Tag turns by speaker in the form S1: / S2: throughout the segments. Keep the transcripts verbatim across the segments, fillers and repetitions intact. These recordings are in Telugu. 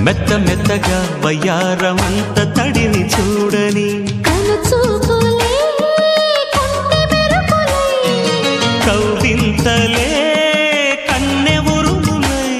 S1: మెత్త మెత్తగా వయ్యారమంత తడిని చూడని కౌవింతలే కన్నె ఉరుములై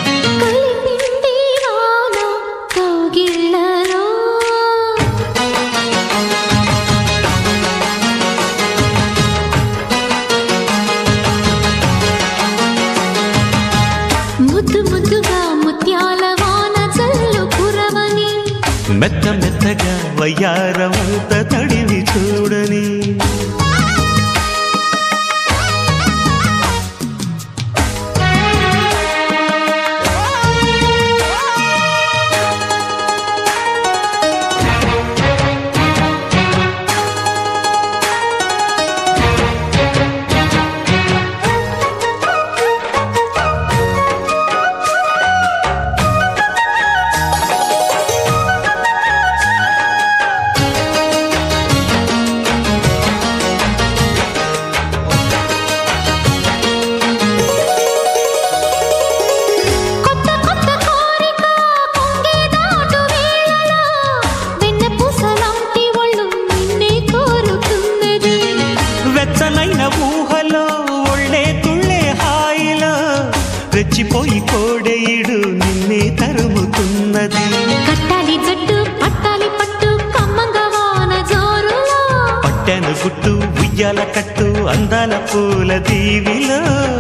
S2: ముద్దు ముద్దుగా ముత్యాల వాన చల్లు కురవని
S1: మెత్త మెత్తగా వయ్యారమంత తడిని చూడని ఊహలో ఒళ్ళే తుళ్ళే హాయిలో రెచ్చిపోయి కోడేయుడు నిన్నే తరుముతున్నది
S2: కట్టాలి జట్టు పట్టాలి పట్టు కమ్మంగా వాన జోరులో
S1: పట్టెను గుట్టు ఉయ్యాల కట్టు అందాల పూల దీవిలో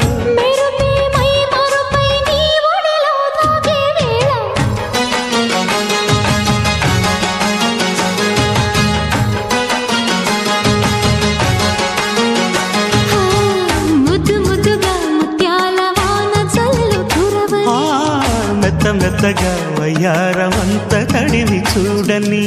S1: మెత్త మెత్తగా వయ్యారమంత తడిని చూడని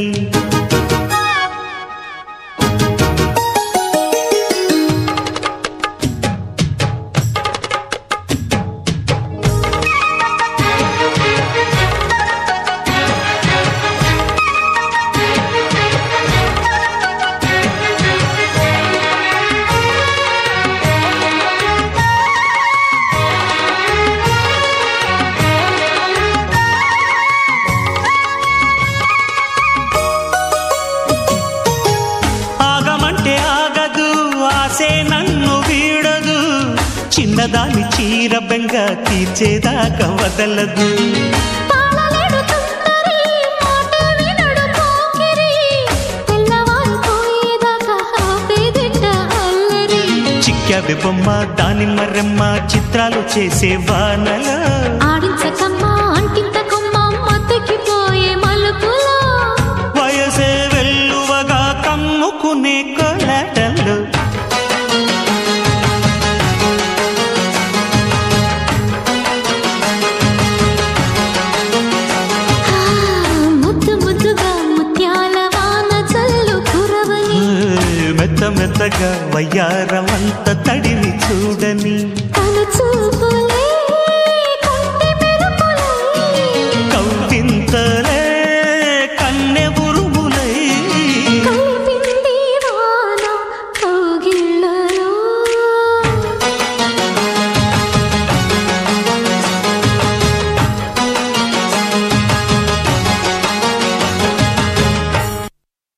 S1: నన్ను వీడదు చిన్నదాని చీర బెంగ తీర్చేదాకా వదలదు చిక్కావి బొమ్మ దాని మరెమ్మ చిత్రాలు చేసే వానలో
S2: ఆడించకమ్మా అంటింతకమ్మ మతకిపోయే మలుపులో
S1: వయసే వెల్లువగా కమ్ముకునే కొలటలు మెత్త మెత్తగా వయ్యారమంత తడిని చూడని
S2: తన చూపులే